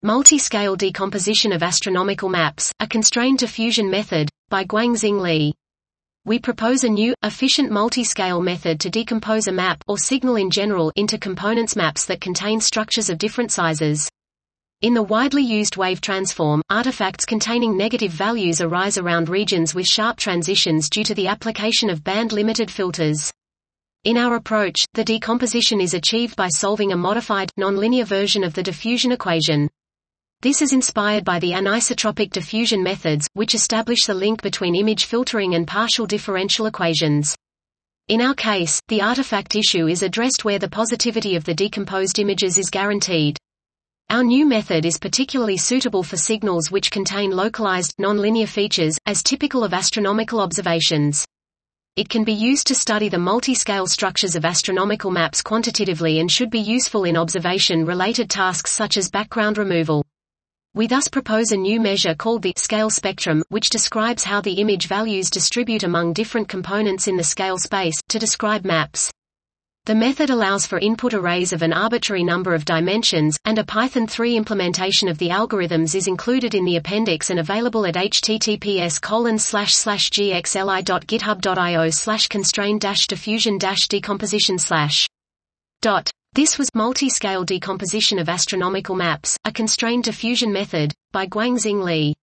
Multi-Scale Decomposition of Astronomical Maps, a Constrained Diffusion Method, by Guangxing Li. We propose a new, efficient multi-scale method to decompose a map, or signal in general, into components maps that contain structures of different sizes. In the widely used wave transform, artifacts containing negative values arise around regions with sharp transitions due to the application of band-limited filters. In our approach, the decomposition is achieved by solving a modified, nonlinear version of the diffusion equation. This is inspired by the anisotropic diffusion methods, which establish the link between image filtering and partial differential equations. In our case, the artifact issue is addressed where the positivity of the decomposed images is guaranteed. Our new method is particularly suitable for signals which contain localized, nonlinear features, as typical of astronomical observations. It can be used to study the multi-scale structures of astronomical maps quantitatively and should be useful in observation-related tasks such as background removal. We thus propose a new measure called the scale spectrum, which describes how the image values distribute among different components in the scale space, to describe maps. The method allows for input arrays of an arbitrary number of dimensions, and a Python 3 implementation of the algorithms is included in the appendix and available at https://gxli.github.io/constrained-diffusion-decomposition/. This was Multi-Scale Decomposition of Astronomical Maps, a Constrained Diffusion Method, by Guangxing Li.